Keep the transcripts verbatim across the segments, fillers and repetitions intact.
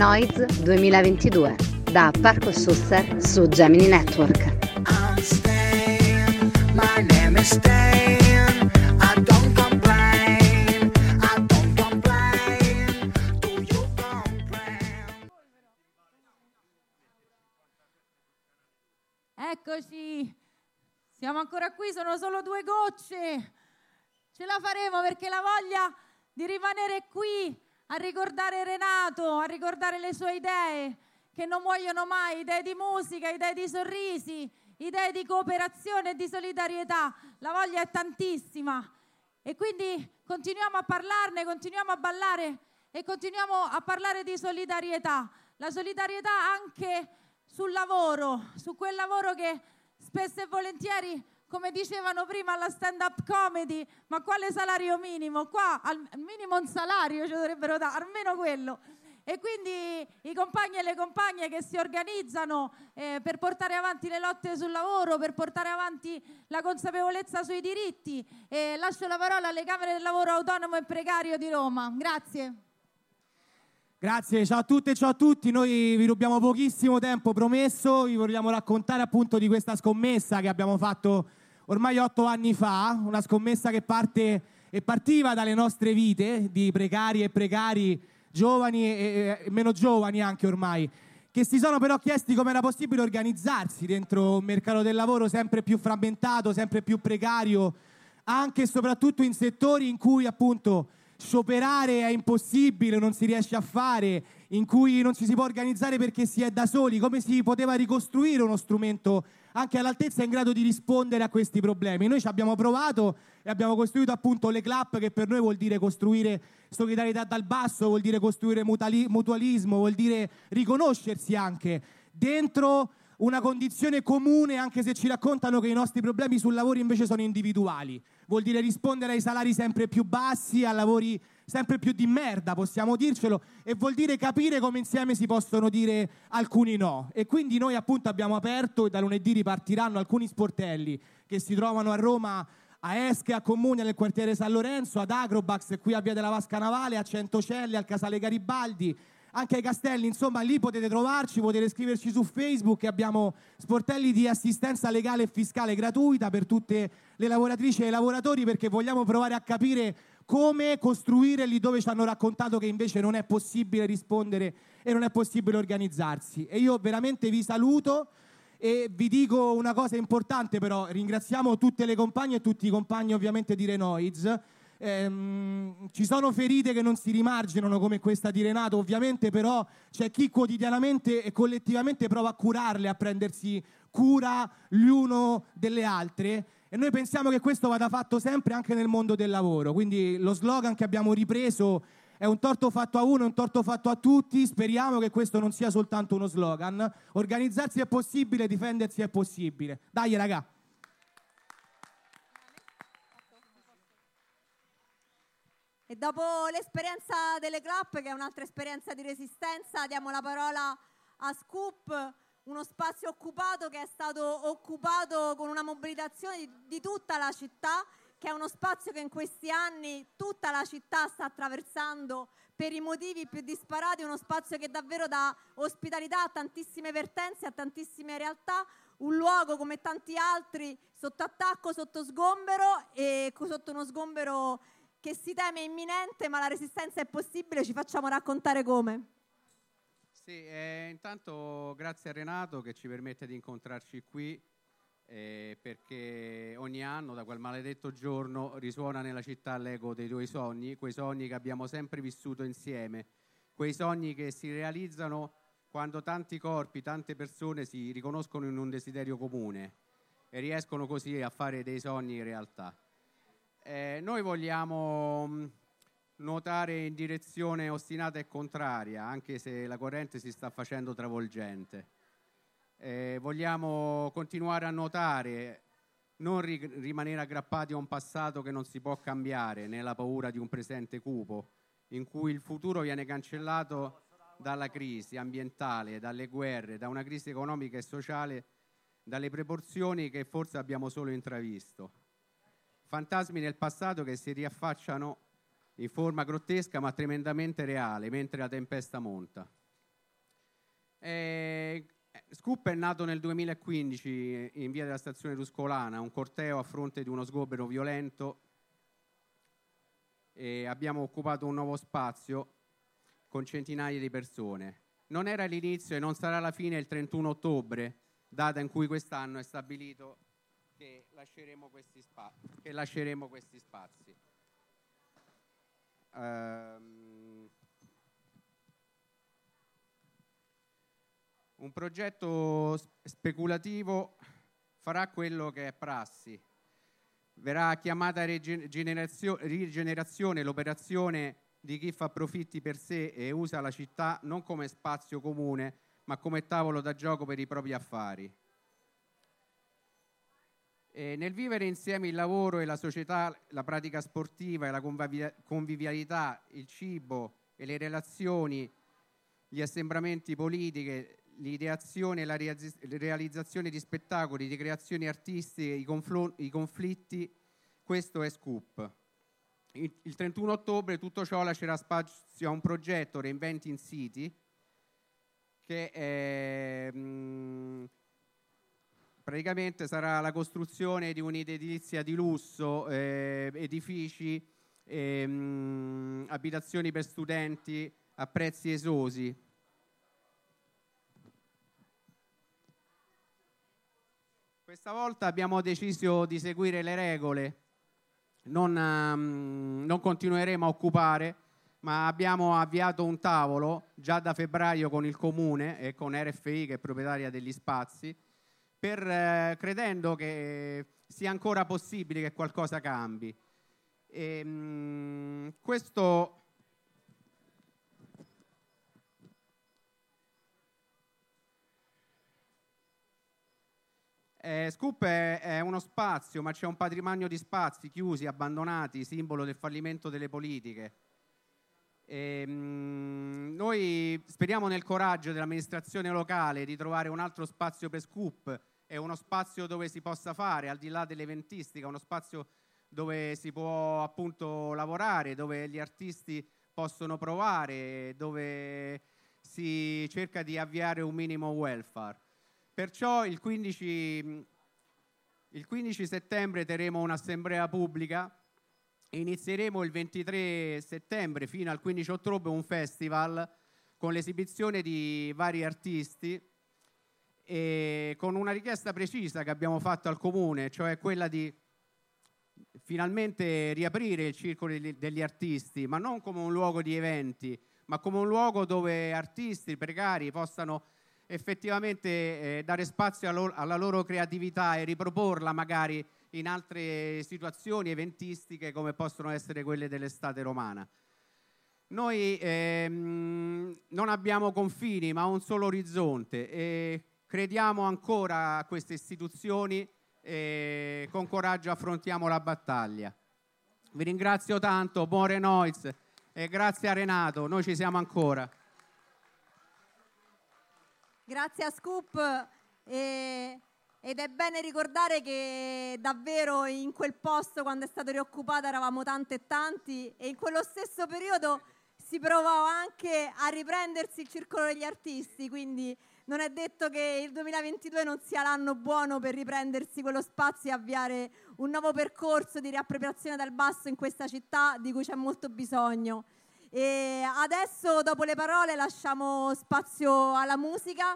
Noise duemilaventidue da Parco Susser su Gemini Network. I'm staying, my name is staying. I don't complain, I don't complain. Do you complain? Eccoci, siamo ancora qui, sono solo due gocce. Ce la faremo perché la voglia di rimanere qui a ricordare Renato, a ricordare le sue idee che non muoiono mai, idee di musica, idee di sorrisi, idee di cooperazione e di solidarietà. La voglia è tantissima e quindi continuiamo a parlarne, continuiamo a ballare e continuiamo a parlare di solidarietà. La solidarietà anche sul lavoro, su quel lavoro che spesso e volentieri, come dicevano prima alla stand-up comedy, ma quale salario minimo? Qua al minimo un salario ci dovrebbero dare, almeno quello. E quindi i compagni e le compagne che si organizzano eh, per portare avanti le lotte sul lavoro, per portare avanti la consapevolezza sui diritti. E lascio la parola alle Camere del Lavoro Autonomo e Precario di Roma. Grazie. Grazie, ciao a tutte e ciao a tutti. Noi vi rubiamo pochissimo tempo promesso, vi vogliamo raccontare appunto di questa scommessa che abbiamo fatto ormai otto anni fa, una scommessa che parte e partiva dalle nostre vite di precari e precari, giovani e, e meno giovani anche ormai, che si sono però chiesti come era possibile organizzarsi dentro un mercato del lavoro sempre più frammentato, sempre più precario, anche e soprattutto in settori in cui appunto scioperare è impossibile, non si riesce a fare, in cui non ci si può organizzare perché si è da soli. Come si poteva ricostruire uno strumento anche all'altezza e in grado di rispondere a questi problemi? Noi ci abbiamo provato e abbiamo costruito appunto le club, che per noi vuol dire costruire solidarietà dal basso, vuol dire costruire mutuali- mutualismo, vuol dire riconoscersi anche dentro una condizione comune, anche se ci raccontano che i nostri problemi sul lavoro invece sono individuali. Vuol dire rispondere ai salari sempre più bassi, a lavori sempre più di merda, possiamo dircelo, e vuol dire capire come insieme si possono dire alcuni no. E quindi noi appunto abbiamo aperto, e da lunedì ripartiranno alcuni sportelli che si trovano a Roma, a Esche, a Comune, nel quartiere San Lorenzo, ad Acrobax, qui a Via della Vasca Navale, a Centocelle, al Casale Garibaldi, anche ai Castelli. Insomma, lì potete trovarci, potete scriverci su Facebook, e abbiamo sportelli di assistenza legale e fiscale gratuita per tutte le lavoratrici e i lavoratori, perché vogliamo provare a capire come costruire lì dove ci hanno raccontato che invece non è possibile rispondere e non è possibile organizzarsi. E io veramente vi saluto e vi dico una cosa importante, però ringraziamo tutte le compagne e tutti i compagni ovviamente di Renoiz. Ehm, ci sono ferite che non si rimarginano come questa di Renato ovviamente, però c'è chi quotidianamente e collettivamente prova a curarle, a prendersi cura l'uno delle altre, e noi pensiamo che questo vada fatto sempre anche nel mondo del lavoro. Quindi lo slogan che abbiamo ripreso è un torto fatto a uno, un torto fatto a tutti. Speriamo che questo non sia soltanto uno slogan. Organizzarsi è possibile, difendersi è possibile. Dai raga! E dopo l'esperienza delle club, che è un'altra esperienza di resistenza, diamo la parola a Scoop, uno spazio occupato che è stato occupato con una mobilitazione di, di tutta la città, che è uno spazio che in questi anni tutta la città sta attraversando per i motivi più disparati, uno spazio che davvero dà ospitalità a tantissime vertenze, a tantissime realtà, un luogo come tanti altri sotto attacco, sotto sgombero, e sotto uno sgombero che si teme imminente, ma la resistenza è possibile. Ci facciamo raccontare come. Sì, eh, intanto grazie a Renato che ci permette di incontrarci qui, eh, perché ogni anno da quel maledetto giorno risuona nella città l'eco dei tuoi sogni, quei sogni che abbiamo sempre vissuto insieme, quei sogni che si realizzano quando tanti corpi, tante persone si riconoscono in un desiderio comune e riescono così a fare dei sogni realtà. Eh, noi vogliamo mh, nuotare in direzione ostinata e contraria, anche se la corrente si sta facendo travolgente. Eh, vogliamo continuare a nuotare, non ri- rimanere aggrappati a un passato che non si può cambiare, nella paura di un presente cupo, in cui il futuro viene cancellato dalla crisi ambientale, dalle guerre, da una crisi economica e sociale, dalle proporzioni che forse abbiamo solo intravisto. Fantasmi nel passato che si riaffacciano in forma grottesca ma tremendamente reale mentre la tempesta monta. Eh, Scoop è nato nel duemilaquindici in via della stazione Tuscolana, un corteo a fronte di uno sgombero violento, e abbiamo occupato un nuovo spazio con centinaia di persone. Non era l'inizio e non sarà la fine il trentuno ottobre, data in cui quest'anno è stabilito che lasceremo questi, spa- che lasceremo questi spazi. Um, un progetto speculativo farà quello che è prassi. Verrà chiamata rigenerazio- rigenerazione l'operazione di chi fa profitti per sé e usa la città non come spazio comune, ma come tavolo da gioco per i propri affari. E nel vivere insieme il lavoro e la società, la pratica sportiva e la convivia- convivialità, il cibo e le relazioni, gli assembramenti politiche, l'ideazione e la reaz- realizzazione di spettacoli, di creazioni artistiche, i, confl- i conflitti, questo è Scoop. Il, il trentuno ottobre tutto ciò lascerà spazio a un progetto Reinventing City che è, mh, praticamente sarà la costruzione di un'edilizia di lusso, eh, edifici, eh, mh, abitazioni per studenti a prezzi esosi. Questa volta abbiamo deciso di seguire le regole, non, um, non continueremo a occupare, ma abbiamo avviato un tavolo già da febbraio con il Comune e con R F I, che è proprietaria degli spazi, per, eh, credendo che sia ancora possibile che qualcosa cambi. E, um, questo... Eh, Scoop è, è uno spazio, ma c'è un patrimonio di spazi chiusi, abbandonati, simbolo del fallimento delle politiche. E, mh, noi speriamo nel coraggio dell'amministrazione locale di trovare un altro spazio per Scoop, è uno spazio dove si possa fare, al di là dell'eventistica, uno spazio dove si può appunto lavorare, dove gli artisti possono provare, dove si cerca di avviare un minimo welfare. Perciò il quindici, il quindici settembre terremo un'assemblea pubblica e inizieremo il ventitré settembre fino al quindici ottobre un festival con l'esibizione di vari artisti e con una richiesta precisa che abbiamo fatto al Comune, cioè quella di finalmente riaprire il circolo degli artisti, ma non come un luogo di eventi, ma come un luogo dove artisti precari possano effettivamente eh, dare spazio alla loro, alla loro creatività e riproporla magari in altre situazioni eventistiche come possono essere quelle dell'estate romana. Noi ehm, non abbiamo confini ma un solo orizzonte e crediamo ancora a queste istituzioni e con coraggio affrontiamo la battaglia. Vi ringrazio tanto, buon Renoiz e grazie a Renato, noi ci siamo ancora. Grazie a Scoop e, ed è bene ricordare che davvero in quel posto quando è stato rioccupato eravamo tante e tanti e in quello stesso periodo si provò anche a riprendersi il circolo degli artisti, quindi non è detto che il duemilaventidue non sia l'anno buono per riprendersi quello spazio e avviare un nuovo percorso di riappropriazione dal basso in questa città di cui c'è molto bisogno. E adesso, dopo le parole, lasciamo spazio alla musica.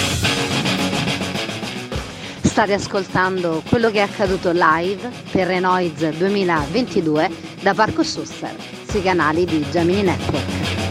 State ascoltando quello che è accaduto live per Renoiz duemilaventidue da Parco Susser, sui canali di Gemini Network.